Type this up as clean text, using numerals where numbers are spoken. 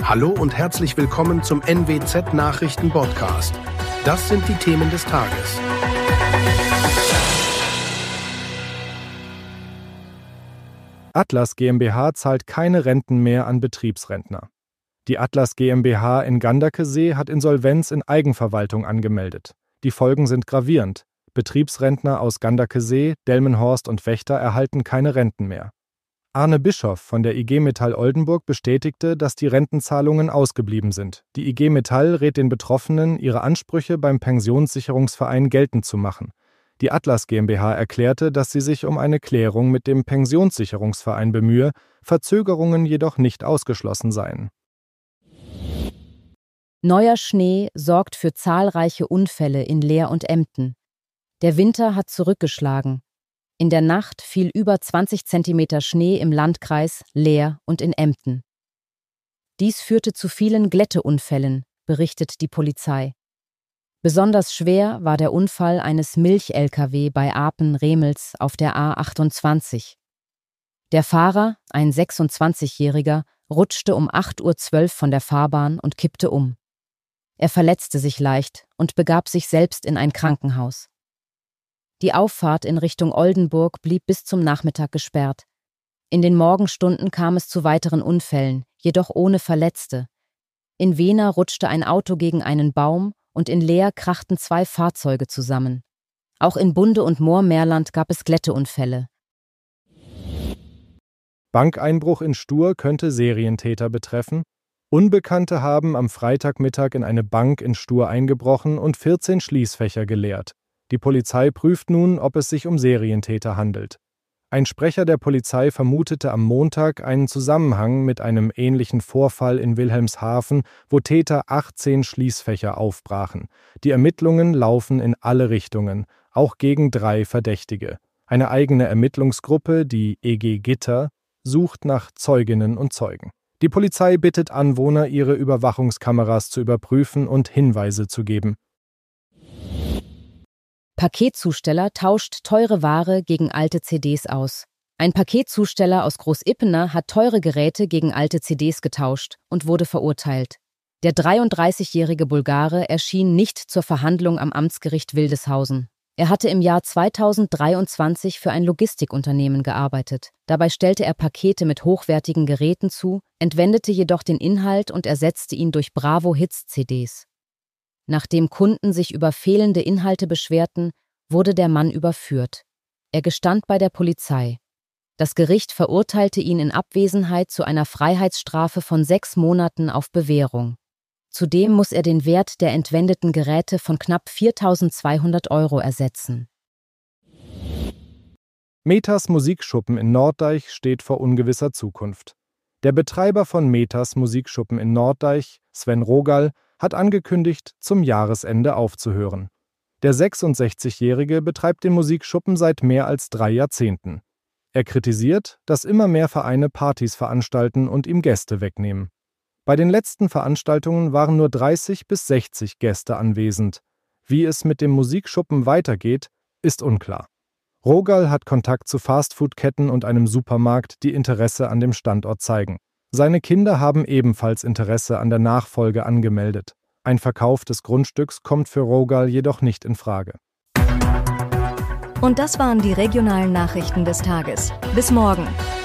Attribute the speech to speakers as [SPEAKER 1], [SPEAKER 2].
[SPEAKER 1] Hallo und herzlich willkommen zum NWZ Nachrichten Podcast. Das sind die Themen des Tages.
[SPEAKER 2] Atlas GmbH zahlt keine Renten mehr an Betriebsrentner. Die Atlas GmbH in Ganderkesee hat Insolvenz in Eigenverwaltung angemeldet. Die Folgen sind gravierend. Betriebsrentner aus Ganderkesee, Delmenhorst und Vechta erhalten keine Renten mehr. Arne Bischoff von der IG Metall Oldenburg bestätigte, dass die Rentenzahlungen ausgeblieben sind. Die IG Metall rät den Betroffenen, ihre Ansprüche beim Pensionssicherungsverein geltend zu machen. Die Atlas GmbH erklärte, dass sie sich um eine Klärung mit dem Pensionssicherungsverein bemühe, Verzögerungen jedoch nicht ausgeschlossen seien.
[SPEAKER 3] Neuer Schnee sorgt für zahlreiche Unfälle in Leer und Emden. Der Winter hat zurückgeschlagen. In der Nacht fiel über 20 Zentimeter Schnee im Landkreis Leer und in Emden. Dies führte zu vielen Glätteunfällen, berichtet die Polizei. Besonders schwer war der Unfall eines Milch-Lkw bei Apen-Remels auf der A28. Der Fahrer, ein 26-Jähriger, rutschte um 8:12 Uhr von der Fahrbahn und kippte um. Er verletzte sich leicht und begab sich selbst in ein Krankenhaus. Die Auffahrt in Richtung Oldenburg blieb bis zum Nachmittag gesperrt. In den Morgenstunden kam es zu weiteren Unfällen, jedoch ohne Verletzte. In Wehner rutschte ein Auto gegen einen Baum und in Leer krachten 2 Fahrzeuge zusammen. Auch in Bunde und Moormerland gab es Glätteunfälle.
[SPEAKER 2] Bankeinbruch in Stur könnte Serientäter betreffen. Unbekannte haben am Freitagmittag in eine Bank in Stur eingebrochen und 14 Schließfächer geleert. Die Polizei prüft nun, ob es sich um Serientäter handelt. Ein Sprecher der Polizei vermutete am Montag einen Zusammenhang mit einem ähnlichen Vorfall in Wilhelmshaven, wo Täter 18 Schließfächer aufbrachen. Die Ermittlungen laufen in alle Richtungen, auch gegen 3 Verdächtige. Eine eigene Ermittlungsgruppe, die EG Gitter, sucht nach Zeuginnen und Zeugen. Die Polizei bittet Anwohner, ihre Überwachungskameras zu überprüfen und Hinweise zu geben.
[SPEAKER 3] Paketzusteller tauscht teure Ware gegen alte CDs aus. Ein Paketzusteller aus Großippener hat teure Geräte gegen alte CDs getauscht und wurde verurteilt. Der 33-jährige Bulgare erschien nicht zur Verhandlung am Amtsgericht Wildeshausen. Er hatte im Jahr 2023 für ein Logistikunternehmen gearbeitet. Dabei stellte er Pakete mit hochwertigen Geräten zu, entwendete jedoch den Inhalt und ersetzte ihn durch Bravo-Hits-CDs. Nachdem Kunden sich über fehlende Inhalte beschwerten, wurde der Mann überführt. Er gestand bei der Polizei. Das Gericht verurteilte ihn in Abwesenheit zu einer Freiheitsstrafe von 6 Monaten auf Bewährung. Zudem muss er den Wert der entwendeten Geräte von knapp 4.200 € ersetzen.
[SPEAKER 2] Metas Musikschuppen in Norddeich steht vor ungewisser Zukunft. Der Betreiber von Metas Musikschuppen in Norddeich, Sven Rogal, hat angekündigt, zum Jahresende aufzuhören. Der 66-Jährige betreibt den Musikschuppen seit mehr als 3 Jahrzehnten. Er kritisiert, dass immer mehr Vereine Partys veranstalten und ihm Gäste wegnehmen. Bei den letzten Veranstaltungen waren nur 30 bis 60 Gäste anwesend. Wie es mit dem Musikschuppen weitergeht, ist unklar. Rogal hat Kontakt zu Fastfood-Ketten und einem Supermarkt, die Interesse an dem Standort zeigen. Seine Kinder haben ebenfalls Interesse an der Nachfolge angemeldet. Ein Verkauf des Grundstücks kommt für Rogal jedoch nicht in Frage.
[SPEAKER 4] Und das waren die regionalen Nachrichten des Tages. Bis morgen.